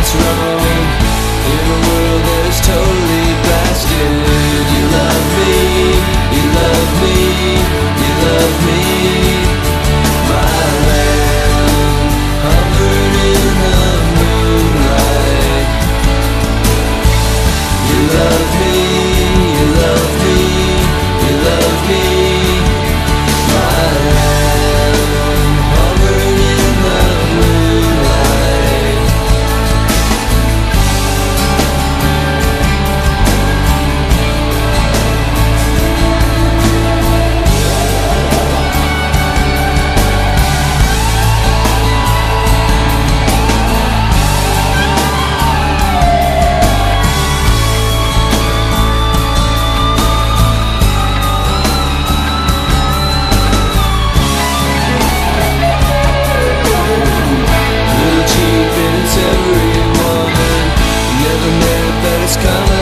what's wrong in a world that is totally blasted. You love me, you love me, you love me. My land hovered in the moonlight. You love me, you love me, you love me. My land hovered in the moonlight. Little cheap and it's every woman you ever met, but it's coming.